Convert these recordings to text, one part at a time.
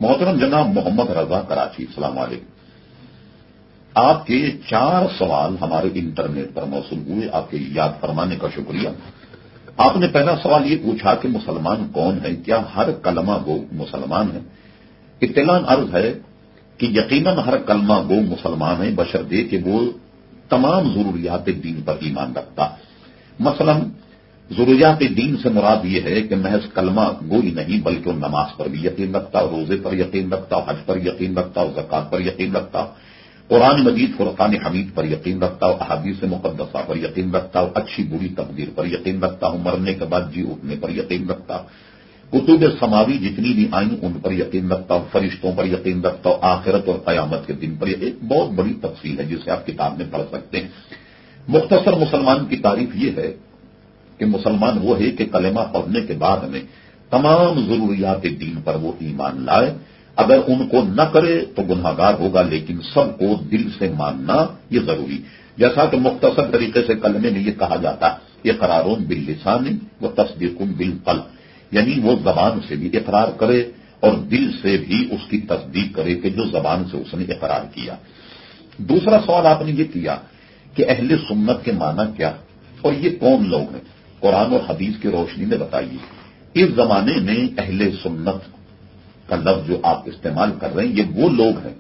محترم جناب محمد رضا کراچی، السلام علیکم. آپ کے 4 سوال ہمارے انٹرنیٹ پر موصول ہوئے، آپ کے یاد فرمانے کا شکریہ. آپ نے پہلا سوال یہ پوچھا کہ مسلمان کون ہے، کیا ہر کلمہ گو مسلمان ہے؟ اطلاع عرض ہے کہ یقیناً ہر کلمہ گو مسلمان ہے، بشرطے کہ وہ تمام ضروریات دین پر ایمان رکھتا. مثلا ضروریات دین سے مراد یہ ہے کہ محض کلمہ گوئی نہیں بلکہ وہ نماز پر بھی یقین رکھتا، روزے پر یقین رکھتا، حج پر یقین رکھتا، زکوٰۃ پر یقین رکھتا، قرآن مجید فرقان حمید پر یقین رکھتا ہو، احادیث مقدسہ پر یقین رکھتا ہو، اچھی بری تقدیر پر یقین رکھتا ہو، مرنے کے بعد جی اٹھنے پر یقین رکھتا ہو، کتب سماوی جتنی بھی آئیں ان پر یقین رکھتا ہو، فرشتوں پر یقین رکھتا ہو، آخرت اور قیامت کے دن پر. ایک بہت بڑی تفصیل ہے جسے آپ کتاب میں پڑھ سکتے ہیں. مختصر مسلمان کی تعریف یہ ہے کہ مسلمان وہ ہے کہ کلمہ پڑھنے کے بعد میں تمام ضروریات دین پر وہ ایمان لائے. اگر ان کو نہ کرے تو گناہگار ہوگا، لیکن سب کو دل سے ماننا یہ ضروری. جیسا کہ مختصر طریقے سے کلمے میں یہ کہا جاتا ہے اقرار باللسان و تصدیق بالقلب، یعنی وہ زبان سے بھی اقرار کرے اور دل سے بھی اس کی تصدیق کرے کہ جو زبان سے اس نے اقرار کیا. دوسرا سوال آپ نے یہ کیا کہ اہل سنت کے معنی کیا اور یہ کون لوگ ہیں؟ قرآن اور حدیث کی روشنی میں بتائیے. اس زمانے میں اہل سنت کا لفظ جو آپ استعمال کر رہے ہیں یہ وہ لوگ ہیں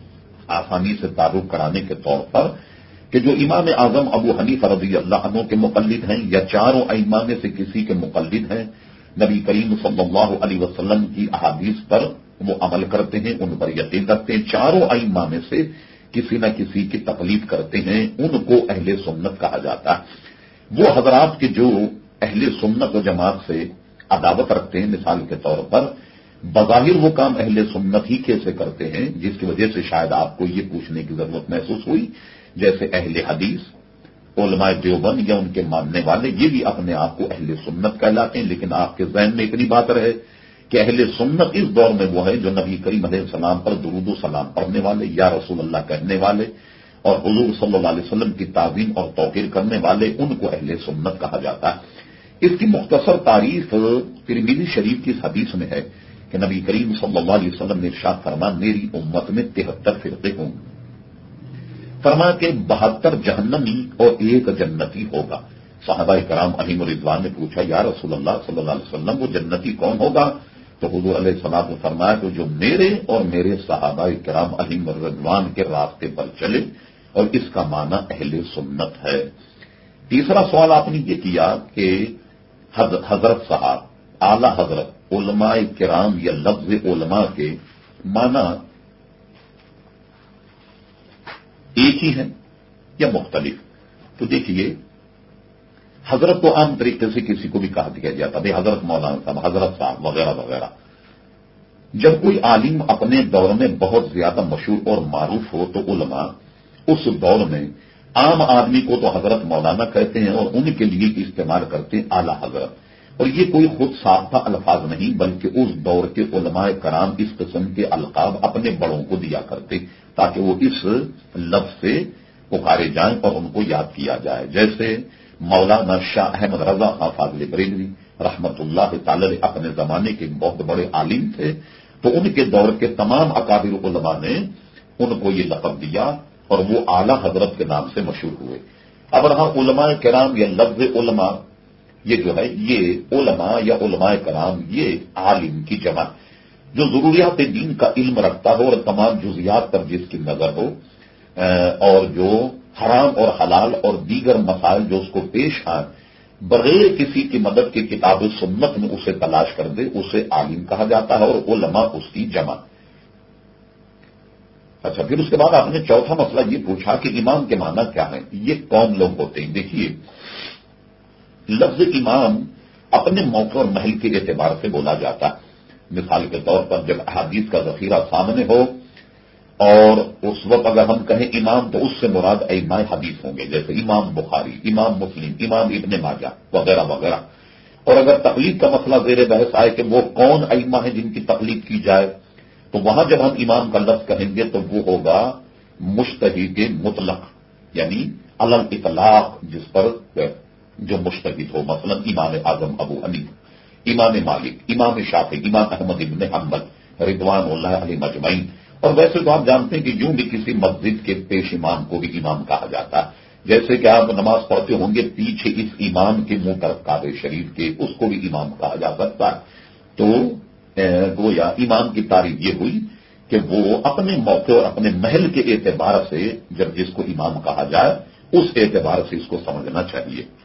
آسانی سے تعارف کرانے کے طور پر کہ جو امام اعظم ابو حنیفہ رضی اللہ عنہ کے مقلد ہیں یا چاروں ائمہ میں سے کسی کے مقلد ہیں، نبی کریم صلی اللہ علیہ وسلم کی احادیث پر وہ عمل کرتے ہیں، ان پر یقین رکھتے ہیں، چاروں ائمہ میں سے کسی نہ کسی کی تقلید کرتے ہیں، ان کو اہل سنت کہا جاتا ہے. وہ حضرات کے جو اہل سنت و جماعت سے عداوت رکھتے ہیں، مثال کے طور پر بظاہر وہ کام اہل سنت ہی کیسے کرتے ہیں جس کی وجہ سے شاید آپ کو یہ پوچھنے کی ضرورت محسوس ہوئی. جیسے اہل حدیث، علماء دیوبند یا ان کے ماننے والے یہ بھی اپنے آپ کو اہل سنت کہلاتے ہیں، لیکن آپ کے ذہن میں اتنی بات رہے کہ اہل سنت اس دور میں وہ ہے جو نبی کریم علیہ السلام پر درود و سلام پڑھنے والے، یا رسول اللہ کہنے والے اور حضور صلی اللہ علیہ وسلم کی تعظیم اور توقیر کرنے والے، ان کو اہل سنت کہا جاتا ہے. اس کی مختصر تعریف ترمذی شریف کی اس حدیث میں ہے کہ نبی کریم صلی اللہ علیہ وسلم نے ارشاد فرمایا میری امت میں 73 فرقے ہوں، فرمایا کہ 72 جہنمی اور 1 جنتی ہوگا. صحابہ کرام علیہم رضوان نے پوچھا یا رسول اللہ صلی اللہ علیہ وسلم وہ جنتی کون ہوگا؟ تو حضور علیہ السلام نے فرمایا کہ جو میرے اور میرے صحابہ کرام علیہم رضوان کے راستے پر چلے، اور اس کا معنی اہل سنت ہے. تیسرا سوال آپ نے یہ کیا کہ حضرت صاحب، اعلی حضرت، علماء کرام یا لفظ علماء کے معنی ایک ہی ہیں یا مختلف؟ تو دیکھیے حضرت تو عام طریقے سے کسی کو بھی کہا دیا جاتا ہے، حضرت مولانا صاحب، حضرت صاحب وغیرہ وغیرہ. جب کوئی عالم اپنے دور میں بہت زیادہ مشہور اور معروف ہو تو علماء اس دور میں عام آدمی کو تو حضرت مولانا کہتے ہیں اور ان کے لیے استعمال کرتے ہیں اعلی حضرت. اور یہ کوئی خود ساختہ الفاظ نہیں بلکہ اس دور کے علماء کرام اس قسم کے القاب اپنے بڑوں کو دیا کرتے تاکہ وہ اس لفظ سے پکارے جائیں اور ان کو یاد کیا جائے. جیسے مولانا شاہ احمد رضا خان فاضل بریلوی رحمت اللہ تعالی علیہ اپنے زمانے کے بہت بڑے عالم تھے، تو ان کے دور کے تمام اکابر علماء نے ان کو یہ لقب دیا اور وہ اعلی حضرت کے نام سے مشہور ہوئے. اب رہا علماء کرام یا لفظ علماء، یہ جو ہے یہ علماء یا علماء کرام یہ عالم کی جمع جو ضروریات دین کا علم رکھتا ہو اور تمام جزیات پر جس کی نظر ہو، اور جو حرام اور حلال اور دیگر مسائل جو اس کو پیش آئیں بغیر کسی کی مدد کی کتاب سنت میں اسے تلاش کر دے، اسے عالم کہا جاتا ہے اور علماء اس کی جمع. اچھا، پھر اس کے بعد آپ نے چوتھا مسئلہ یہ پوچھا کہ امام کے معنی کیا ہے، یہ کون لوگ ہوتے ہیں؟ دیکھیے لفظ امام اپنے موقع اور محل کے اعتبار سے بولا جاتا ہے. مثال کے طور پر جب احادیث کا ذخیرہ سامنے ہو اور اس وقت اگر ہم کہیں امام تو اس سے مراد ائمہ حدیث ہوں گے، جیسے امام بخاری، امام مسلم، امام ابن ماجہ وغیرہ وغیرہ. اور اگر تقلید کا مسئلہ زیر بحث آئے کہ وہ کون ائمہ ہیں جن کی تقلید کی جائے، تو وہاں جب ہم امام کا لفظ کہیں گے تو وہ ہوگا مجتہد مطلق، یعنی علی الاطلاق جس پر جو مجتہد ہو، مثلا امام اعظم ابو حنیفہ، امام مالک، امام شافعی، امام احمد ابن حنبل رضوان اللہ علیہ مجمعین۔ اور ویسے تو آپ جانتے ہیں کہ یوں بھی کسی مسجد کے پیش امام کو بھی امام کہا جاتا ہے، جیسے کہ آپ نماز پڑھتے ہوں گے پیچھے اس امام کے منہ طرف کعبہ شریف کے، اس کو بھی امام کہا جا سکتا ہے۔ تو گویا امام کی تعریف یہ ہوئی کہ وہ اپنے موقع اور اپنے محل کے اعتبار سے جب جس کو امام کہا جائے اس اعتبار سے اس کو سمجھنا چاہیے۔